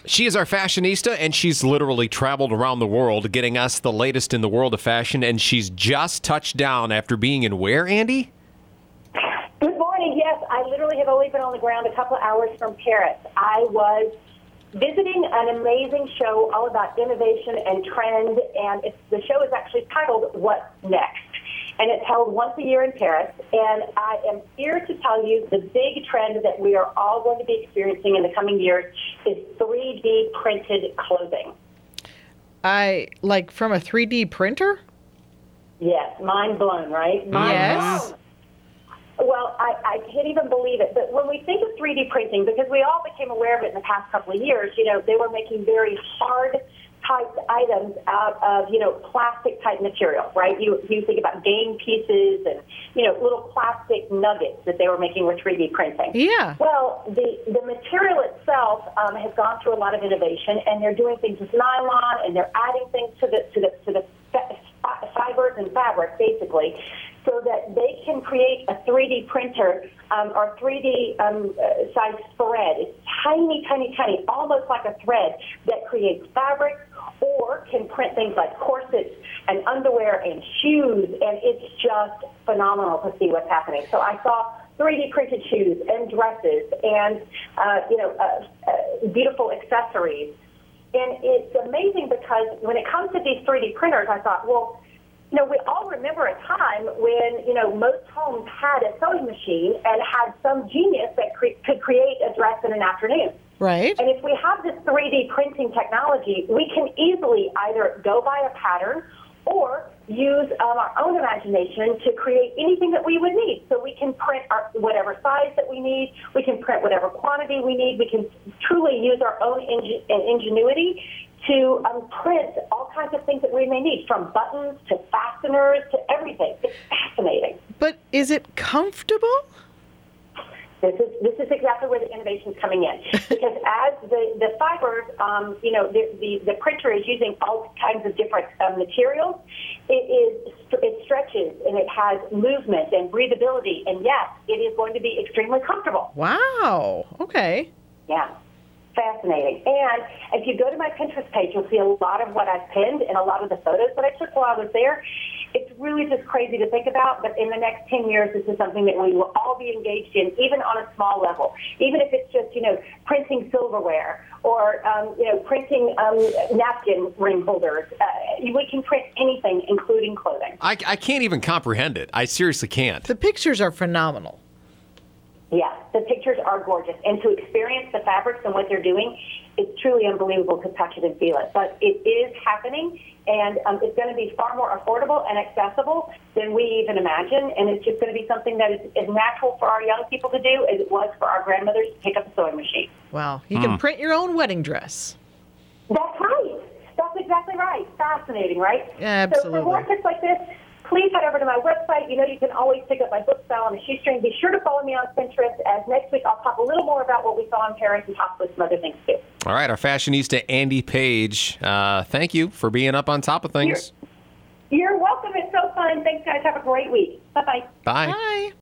She is our fashionista, and she's literally traveled around the world getting us the latest in the world of fashion, and she's just touched down after being in where, Andy? Good morning. Yes, I literally have only been on the ground a couple of hours from Paris. I was visiting an amazing show all about innovation and trend, and the show is actually titled What's Next? And it's held once a year in Paris, and I am here to tell you the big trend that we are all going to be experiencing in the coming years is 3D printed clothing. Like from a 3D printer? Yes, mind blown, right? Yes. Blown. Well, I can't even believe it. But when we think of 3D printing, because we all became aware of it in the past couple of years, they were making very hard type items out of, plastic type material, right? You think about game pieces and, little plastic nuggets that they were making with 3D printing. Yeah. Well, the material itself has gone through a lot of innovation, and they're doing things with nylon, and they're adding things to the fibers and fabric, basically, so that they can create a 3D printer or 3D size thread. It's tiny, tiny, tiny, almost like a thread that creates fabric or can print things like corsets and underwear and shoes, and it's just phenomenal to see what's happening. So I saw 3D printed shoes and dresses and, beautiful accessories. And it's amazing because when it comes to these 3D printers, I thought, well, we all remember a time when, most homes had a sewing machine and had some genius that could create a dress in an afternoon. Right. And if we have this 3D printing technology, we can easily either go by a pattern or use our own imagination to create anything that we would need. So we can print whatever size that we need. We can print whatever quantity we need. We can truly use our own ingenuity to print all kinds of things that we may need, from buttons to fasteners to everything. It's fascinating. But is it comfortable? This is exactly where the innovation is coming in, because as the fibers, the printer is using all kinds of different materials. It stretches and it has movement and breathability, and yes, it is going to be extremely comfortable. Wow. Okay. Yeah. Fascinating. And if you go to my Pinterest page, you'll see a lot of what I've pinned and a lot of the photos that I took while I was there. It's really just crazy to think about, but in the next 10 years, this is something that we will all be engaged in, even on a small level. Even if it's just, printing silverware or, printing napkin ring holders. We can print anything, including clothing. I can't even comprehend it. I seriously can't. The pictures are phenomenal. Yeah, the pictures are gorgeous. And to experience the fabrics and what they're doing, it's truly unbelievable to touch it and feel it. But it is happening, and it's going to be far more affordable and accessible than we even imagine. And it's just going to be something that is as natural for our young people to do as it was for our grandmothers to pick up a sewing machine. Wow. You can print your own wedding dress. That's right. That's exactly right. Fascinating, right? Absolutely. So for more tips like this, please head over to my website. You can always pick up my book style on a shoestring. Be sure to follow me on Pinterest, as next week I'll talk a little more about what we saw in Paris and possibly some other things too. All right, our fashionista, Andy Page. Thank you for being up on top of things. You're welcome. It's so fun. Thanks, guys. Have a great week. Bye-bye. Bye. Bye.